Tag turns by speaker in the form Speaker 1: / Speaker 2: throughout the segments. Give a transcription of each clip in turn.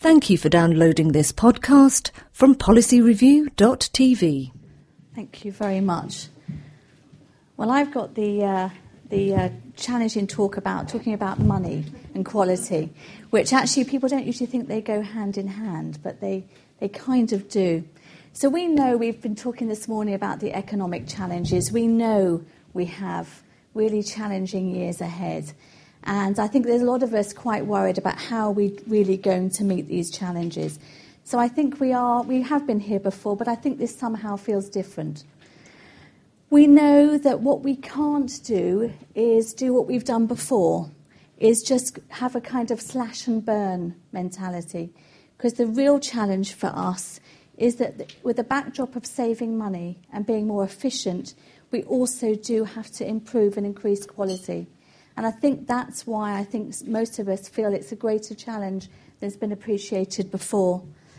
Speaker 1: Thank you for downloading this podcast from policyreview.tv.
Speaker 2: Thank you very much. Well, I've got the challenging talking about money and quality, which actually people don't usually think they go hand in hand, but they kind of do. So we know, we've been talking this morning about the economic challenges. We know we have really challenging years ahead. And I think there's a lot of us quite worried about how we're really going to meet these challenges. So I think we have been here before, but I think this somehow feels different. We know that what we can't do is do what we've done before, is just have a kind of slash and burn mentality. Because the real challenge for us is that with the backdrop of saving money and being more efficient, we also do have to improve and increase quality. And I think that's why I think most of us feel it's a greater challenge than's been appreciated before.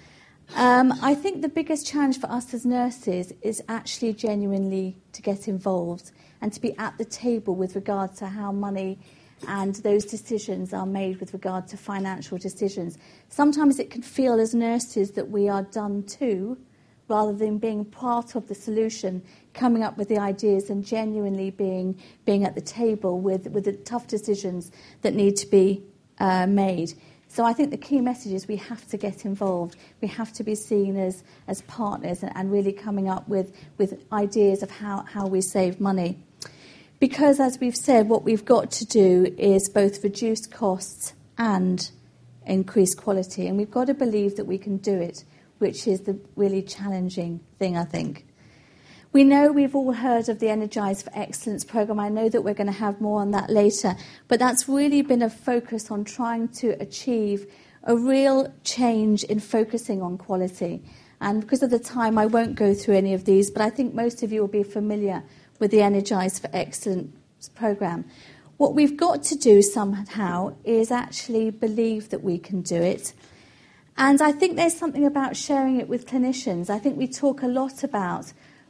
Speaker 2: I think the biggest challenge for us as nurses is actually genuinely to get involved and to be at the table with regard to how money and those decisions are made with regard to financial decisions. Sometimes it can feel as nurses that we are done to, rather than being part of the solution, coming up with the ideas and genuinely being at the table with the tough decisions that need to be made. So I think the key message is we have to get involved. We have to be seen as partners and really coming up with ideas of how we save money. Because, as we've said, what we've got to do is both reduce costs and increase quality. And we've got to believe that we can do it, which is the really challenging thing, I think. We know we've all heard of the Energize for Excellence programme. I know that we're going to have more on that later. But that's really been a focus on trying to achieve a real change in focusing on quality. And because of the time, I won't go through any of these, but I think most of you will be familiar with the Energize for Excellence programme. What we've got to do somehow is actually believe that we can do it. And I think there's something about sharing it with clinicians. I think we talk a lot about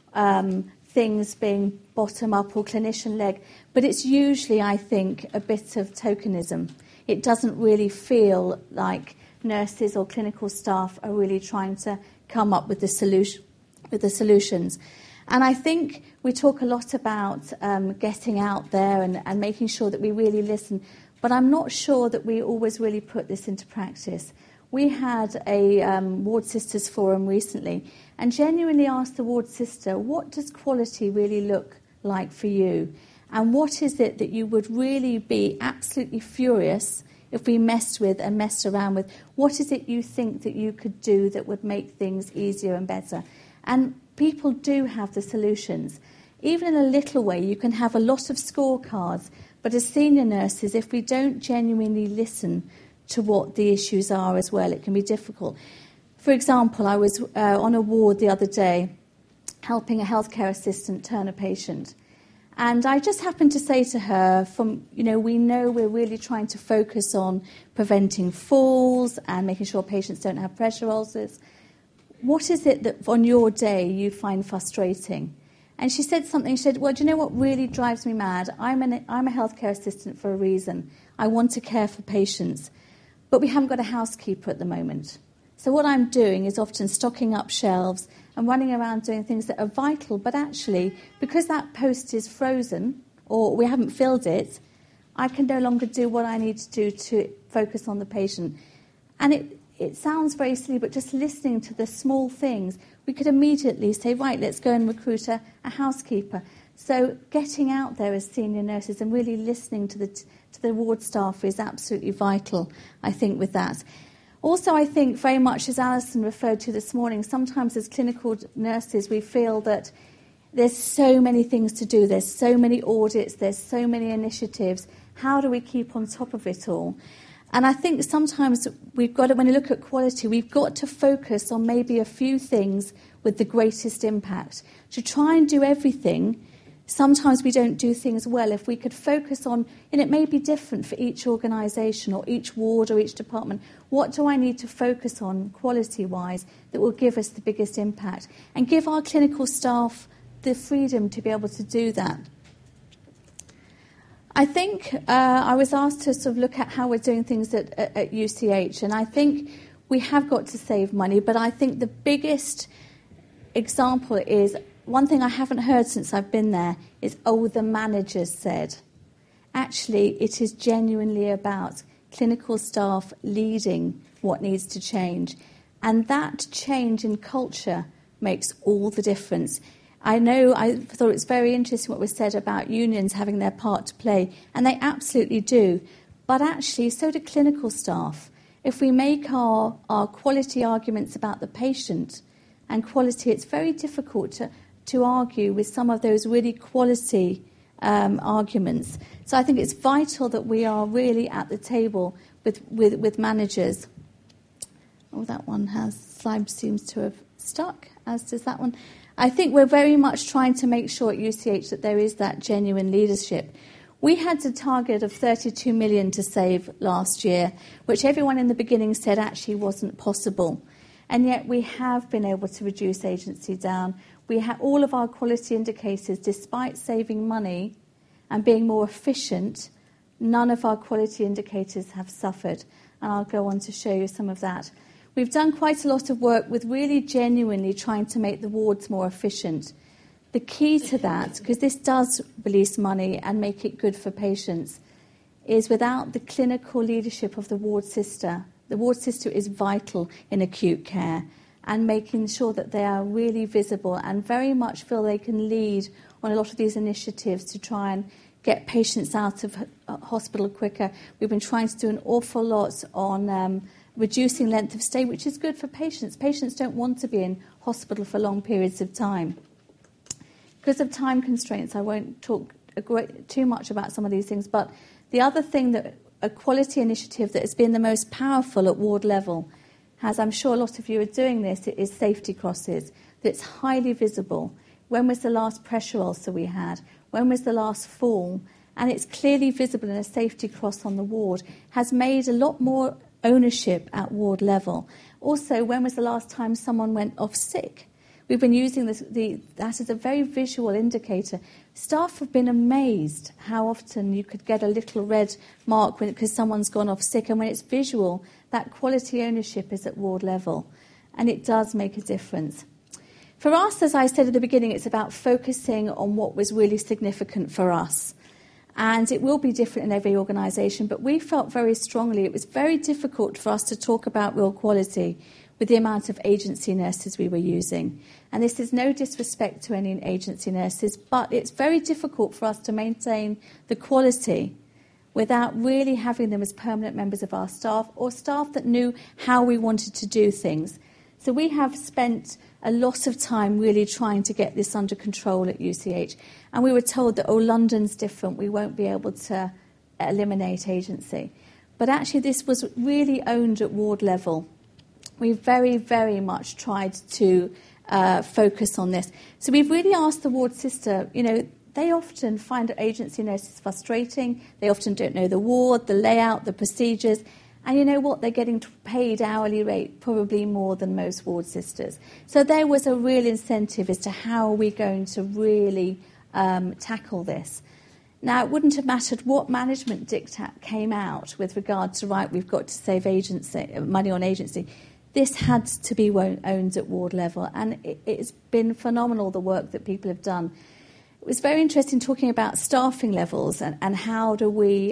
Speaker 2: things being bottom-up or clinician-led, but it's usually, I think, a bit of tokenism. It doesn't really feel like nurses or clinical staff are really trying to come up with the solutions. And I think we talk a lot about getting out there and making sure that we really listen, but I'm not sure that we always really put this into practice. We had a Ward Sisters Forum recently and genuinely asked the Ward Sister, what does quality really look like for you? And what is it that you would really be absolutely furious if we messed with and messed around with? What is it you think that you could do that would make things easier and better? And people do have the solutions. Even in a little way, you can have a lot of scorecards, but as senior nurses, if we don't genuinely listen to what the issues are as well, it can be difficult. For example, I was on a ward the other day helping a healthcare assistant turn a patient. And I just happened to say to her, we know we're really trying to focus on preventing falls and making sure patients don't have pressure ulcers. What is it that on your day you find frustrating? And she said something, she said, well, do you know what really drives me mad? I'm a healthcare assistant for a reason. I want to care for patients. But we haven't got a housekeeper at the moment. So what I'm doing is often stocking up shelves and running around doing things that are vital, but actually, because that post is frozen or we haven't filled it, I can no longer do what I need to do to focus on the patient. And it sounds very silly, but just listening to the small things, we could immediately say, right, let's go and recruit a housekeeper. So getting out there as senior nurses and really listening to the ward staff is absolutely vital, I think, with that. Also, I think very much, as Alison referred to this morning, sometimes as clinical nurses we feel that there's so many things to do, there's so many audits, there's so many initiatives. How do we keep on top of it all? And I think sometimes we've got to, when you look at quality, we've got to focus on maybe a few things with the greatest impact. To try and do everything, sometimes we don't do things well. If we could focus on, and it may be different for each organisation or each ward or each department, what do I need to focus on quality-wise that will give us the biggest impact? And give our clinical staff the freedom to be able to do that. I think I was asked to sort of look at how we're doing things at UCH, and I think we have got to save money, but I think the biggest example is, one thing I haven't heard since I've been there is, the managers said. Actually, it is genuinely about clinical staff leading what needs to change. And that change in culture makes all the difference. I thought it was very interesting what was said about unions having their part to play, and they absolutely do. But actually, so do clinical staff. If we make our quality arguments about the patient and quality, it's very difficult to argue with some of those really quality arguments. So I think it's vital that we are really at the table with managers. That slide seems to have stuck, as does that one. I think we're very much trying to make sure at UCH that there is that genuine leadership. We had a target of 32 million to save last year, which everyone in the beginning said actually wasn't possible. And yet we have been able to reduce agency down. We have all of our quality indicators, despite saving money and being more efficient, none of our quality indicators have suffered. And I'll go on to show you some of that. We've done quite a lot of work with really genuinely trying to make the wards more efficient. The key to that, because this does release money and make it good for patients, is without the clinical leadership of the ward sister. The ward sister is vital in acute care, and making sure that they are really visible and very much feel they can lead on a lot of these initiatives to try and get patients out of hospital quicker. We've been trying to do an awful lot on reducing length of stay, which is good for patients. Patients don't want to be in hospital for long periods of time. Because of time constraints, I won't talk too much about some of these things, but the other thing, that a quality initiative that has been the most powerful at ward level, as I'm sure a lot of you are doing this, it is safety crosses. That's highly visible. When was the last pressure ulcer we had? When was the last fall? And it's clearly visible in a safety cross on the ward, has made a lot more ownership at ward level. Also, when was the last time someone went off sick? We've been using that as a very visual indicator. Staff have been amazed how often you could get a little red mark because someone's gone off sick, and when it's visual, that quality ownership is at ward level, and it does make a difference. For us, as I said at the beginning, it's about focusing on what was really significant for us. And it will be different in every organisation, but we felt very strongly it was very difficult for us to talk about real quality with the amount of agency nurses we were using. And this is no disrespect to any agency nurses, but it's very difficult for us to maintain the quality without really having them as permanent members of our staff, or staff that knew how we wanted to do things. So we have spent a lot of time really trying to get this under control at UCH. And we were told that, London's different, we won't be able to eliminate agency. But actually this was really owned at ward level. We very, very much tried to focus on this. So we've really asked the ward sister, they often find agency nurses frustrating. They often don't know the ward, the layout, the procedures. And you know what? They're getting paid hourly rate, probably more than most ward sisters. So there was a real incentive as to how are we going to really tackle this. Now, it wouldn't have mattered what management diktat came out with regard to, we've got to save money on agency. This had to be owned at ward level, and it's been phenomenal, the work that people have done. It was very interesting talking about staffing levels and how do we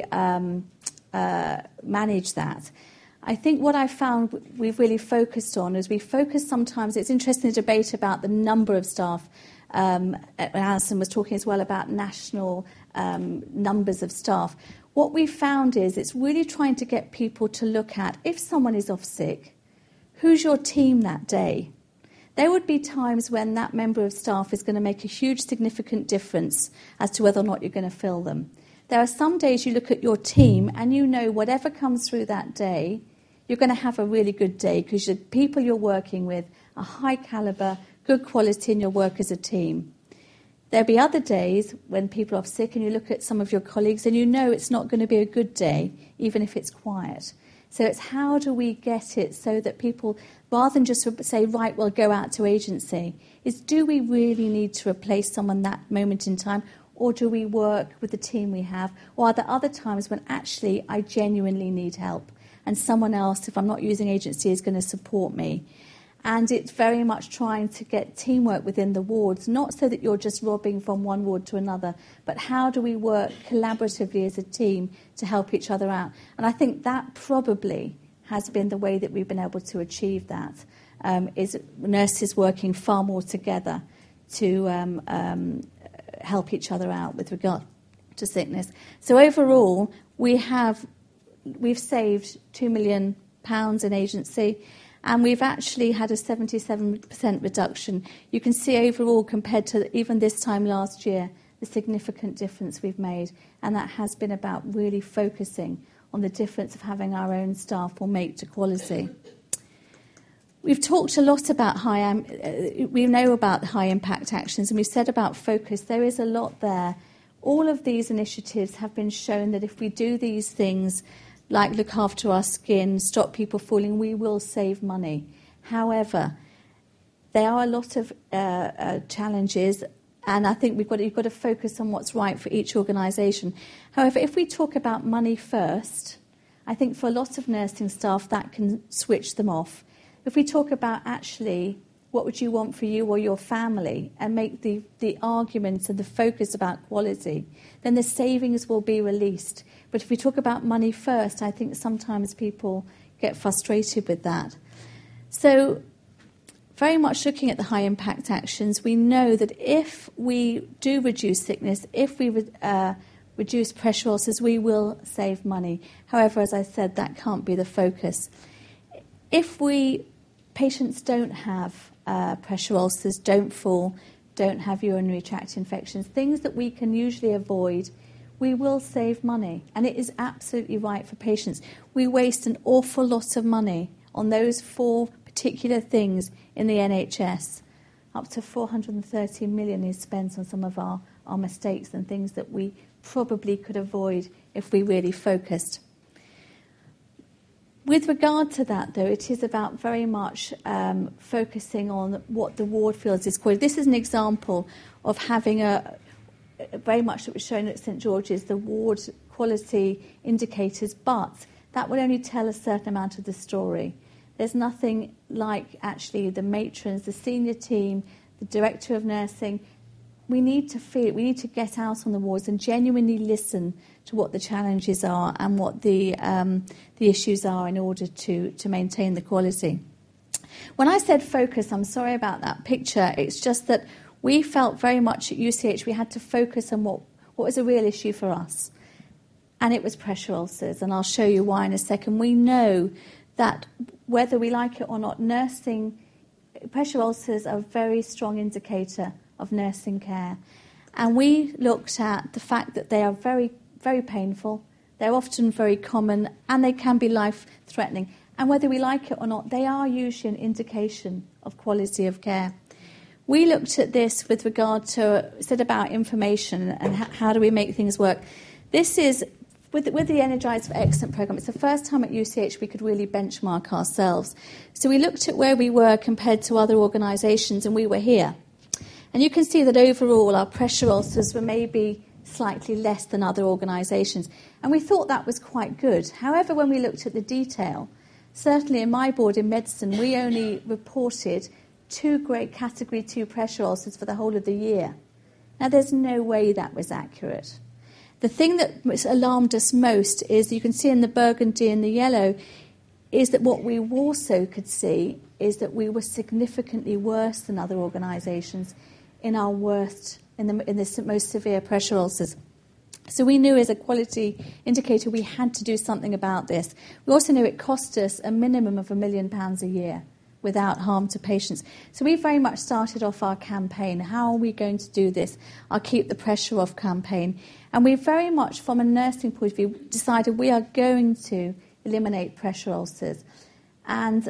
Speaker 2: manage that. I think what I found we've really focused on is we focus sometimes, it's interesting the debate about the number of staff. Alison was talking as well about national numbers of staff. What we found is it's really trying to get people to look at, if someone is off sick, who's your team that day? There would be times when that member of staff is going to make a huge significant difference as to whether or not you're going to fill them. There are some days you look at your team and you know whatever comes through that day, you're going to have a really good day because the people you're working with are high calibre, good quality, and you work as a team. There'll be other days when people are off sick and you look at some of your colleagues and you know it's not going to be a good day, even if it's quiet. So it's how do we get it so that people, rather than just say, right, we'll go out to agency, is do we really need to replace someone that moment in time, or do we work with the team we have? Or are there other times when actually I genuinely need help? and someone else, if I'm not using agency, is going to support me. And it's very much trying to get teamwork within the wards, not so that you're just robbing from one ward to another, but how do we work collaboratively as a team to help each other out? And I think that probably has been the way that we've been able to achieve that, is nurses working far more together to help each other out with regard to sickness. So overall, we've saved £2 million in agency, and we've actually had a 77% reduction. You can see overall, compared to even this time last year, the significant difference we've made, and that has been about really focusing on the difference of having our own staff will make to quality. We've talked a lot about we know about high impact actions, and we've said about focus. There is a lot there. All of these initiatives have been shown that if we do these things, like look after our skin, stop people falling, we will save money. However, there are a lot of challenges, and I think you've got to focus on what's right for each organisation. However, if we talk about money first, I think for a lot of nursing staff that can switch them off. If we talk about actually what would you want for you or your family and make the arguments and the focus about quality, then the savings will be released. But if we talk about money first, I think sometimes people get frustrated with that. So very much looking at the high impact actions, we know that if we do reduce sickness, if we reduce pressure ulcers, we will save money. However, as I said, that can't be the focus. If patients don't have pressure ulcers, don't fall, don't have urinary tract infections, things that we can usually avoid, we will save money. And it is absolutely right for patients. We waste an awful lot of money on those 4 particular things in the NHS. Up to 430 million is spent on some of our mistakes and things that we probably could avoid if we really focused. With regard to that, though, it is about very much focusing on what the ward feels is quality. This is an example of having very much that was shown at St George's, the ward quality indicators, but that will only tell a certain amount of the story. There's nothing like actually the matrons, the senior team, the director of nursing. We need to feel it. We need to get out on the wards and genuinely listen to what the challenges are and what the issues are in order to maintain the quality. When I said focus, I'm sorry about that picture. It's just that we felt very much at UCH we had to focus on what was a real issue for us. And it was pressure ulcers, and I'll show you why in a second. We know that whether we like it or not, pressure ulcers are a very strong indicator of nursing care. And we looked at the fact that they are very, very painful, they're often very common, and they can be life-threatening. And whether we like it or not, they are usually an indication of quality of care. We looked at this with regard to, said about information and how do we make things work. This is, with the Energize for Excellence programme, it's the first time at UCH we could really benchmark ourselves. So we looked at where we were compared to other organisations, and we were here. And you can see that overall our pressure ulcers were maybe slightly less than other organisations. And we thought that was quite good. However, when we looked at the detail, certainly in my board in medicine, we only reported 2 grade category 2 pressure ulcers for the whole of the year. Now, there's no way that was accurate. The thing that alarmed us most is, you can see in the burgundy and the yellow, is that what we also could see is that we were significantly worse than other organisations in our worst, in the most severe pressure ulcers. So we knew as a quality indicator we had to do something about this. We also knew it cost us a minimum of £1 million a year without harm to patients. So we very much started off our campaign. How are we going to do this? Our Keep the Pressure Off campaign. And we very much, from a nursing point of view, decided we are going to eliminate pressure ulcers. And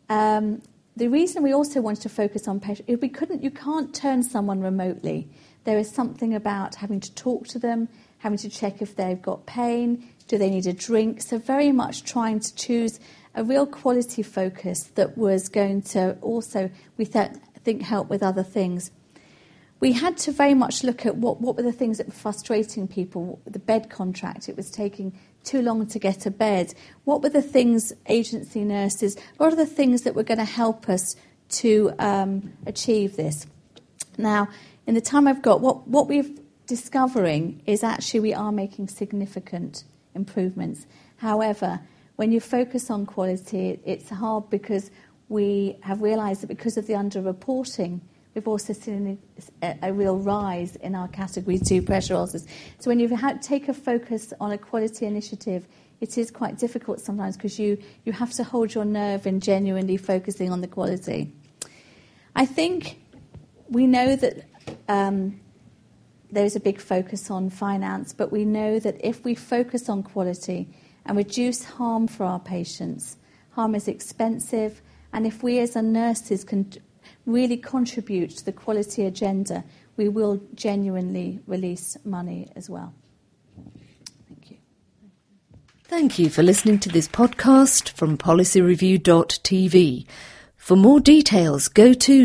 Speaker 2: the reason we also wanted to focus on patients, you can't turn someone remotely. There is something about having to talk to them, having to check if they've got pain, do they need a drink. So very much trying to choose a real quality focus that was going to also, we think, help with other things. we had to very much look at what were the things that were frustrating people. The bed contract, it was taking too long to get a bed. What were the things, agency nurses, what are the things that were going to help us to achieve this? Now, in the time I've got, what we're discovering is actually we are making significant improvements. However, when you focus on quality, it's hard because we have realised that because of the underreporting, we've also seen a real rise in our Category 2 pressure ulcers. So when you take a focus on a quality initiative, it is quite difficult sometimes because you have to hold your nerve in genuinely focusing on the quality. I think we know that there's a big focus on finance, but we know that if we focus on quality and reduce harm for our patients, harm is expensive, and if we as nurses can really contribute to the quality agenda, we will genuinely release money as well. Thank you.
Speaker 1: Thank you for listening to this podcast from policyreview.tv. For more details, go to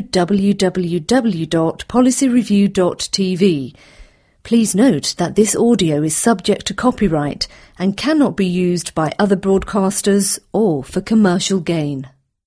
Speaker 1: www.policyreview.tv. Please note that this audio is subject to copyright and cannot be used by other broadcasters or for commercial gain.